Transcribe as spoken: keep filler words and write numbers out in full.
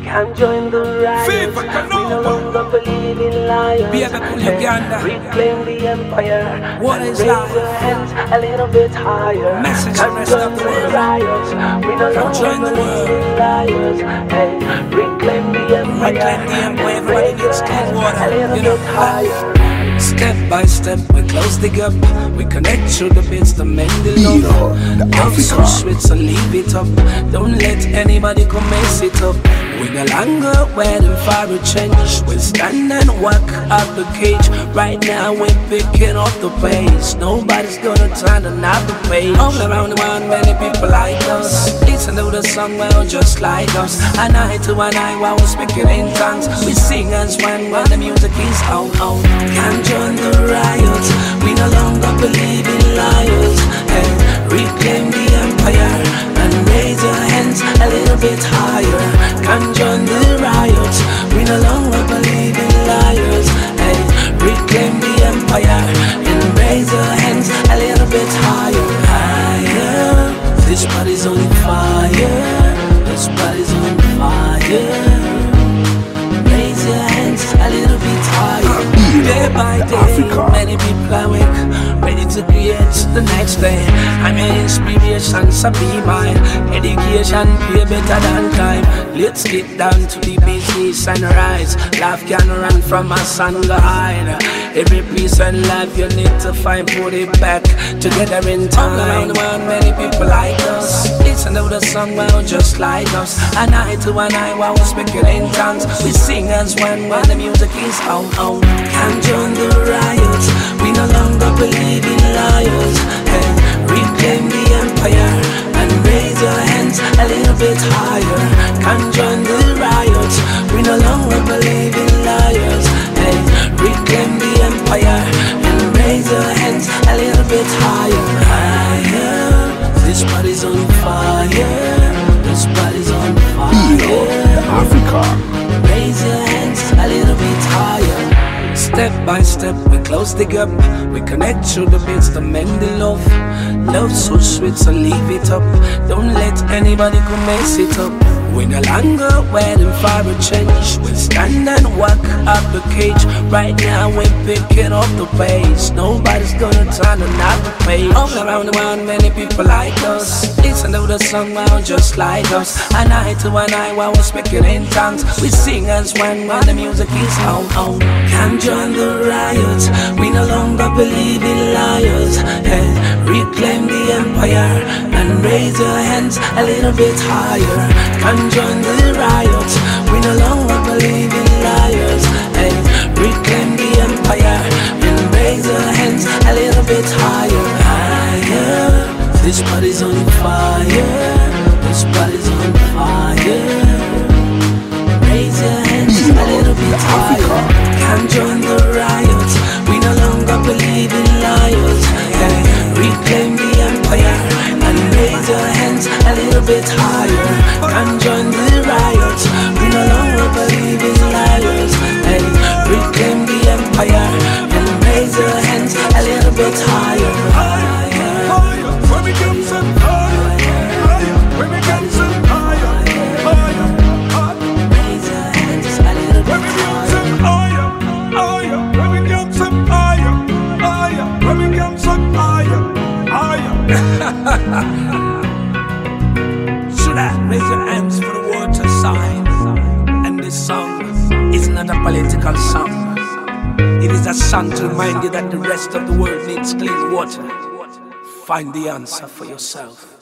Can't join the riots. We no longer believe in liars. Reclaim the empire. What and is raise life? your hands a little bit higher. Message Can't rest join of the the world. riots. We no Come join longer the believe world. in liars. Hey, reclaim the empire. Reclaim the empire. and Everybody raise your needs clean hands water. a little You know. bit higher. Step by step, we close the gap. We connect through the bits to mend the love. Yeah, the Love so Africa. sweet, so leave it up. Don't let anybody come mess it up. We no longer waiting for a change. We stand and walk out the cage. Right now we're picking up the pace. Nobody's gonna turn another page. All around the world, many people like us. Listen to the song, well, just like us. An eye to an eye while we're speaking in tongues. We sing as one when the music is out. out. Can't join the riots. We no longer believe in liars. Hey, reclaim the empire and raise your hands a little bit higher. Can't join the riots. We no longer believe in liars. Hey, reclaim the empire and raise your hands a little bit higher. Higher. This body's on fire. This body's on fire. Raise your hands a little bit higher. Day by day, Africa. many people are awake, ready to create the next day. I'm your inspiration, so be mine. Education pay better than time. Let's get down to the business and rise. Life can run from us and go hide. Every piece of life you need to find, put it back together in time. All around the world, many people like us. Listen to the song, well, just like us. An eye to an eye while we're speaking in tongues. We sing as one when the music is on. on. Can't join the riots. We no longer believe in liars. Hey, reclaim the empire and raise your hands a little bit higher. Can't join the riots. We no longer believe in liars. Hey, reclaim the empire and raise your hands a little bit higher. Higher. This body's on fire. This body's on fire. Yeah, Africa. Raise your hands a little bit higher. Step by step, we close the gap. We connect through the bits to mend the love. Love so sweet, so leave it up. Don't let anybody come mess it up. We no longer waiting for a change. We stand and walk out the cage. Right now we're picking up the pace. Nobody's gonna turn another page. All around the world, many people like us. Listen to the song, well, just like us. An eye to an eye while we're speaking in tongues. We sing as one when the music is on. on. Can't join the riots. We no longer believe in liars. Hey, reclaim the empire and raise your hands a little bit higher. Can't join the riots. We no longer believe in liars. Hey, reclaim the empire and raise your hands a little bit higher. Higher. This body's on fire. This body's on fire. Raise your hands a little bit higher. Can't join the riots. We no longer believe in liars. Hey, reclaim the empire and raise your hands a little bit higher. Can't join the riots. We no longer believe in liars. Hey, reclaim the empire and raise your hands a little bit higher. Higher. When we get some higher, higher. When we get some higher, higher. Raise your hands a little When bit we get higher. some higher, higher. When we get some higher, higher. When we get some higher, higher. Should I raise your hands for the water sign? And this song is not a political song. It is a song to remind you that the rest of the world needs clean water. Find the answer for yourself.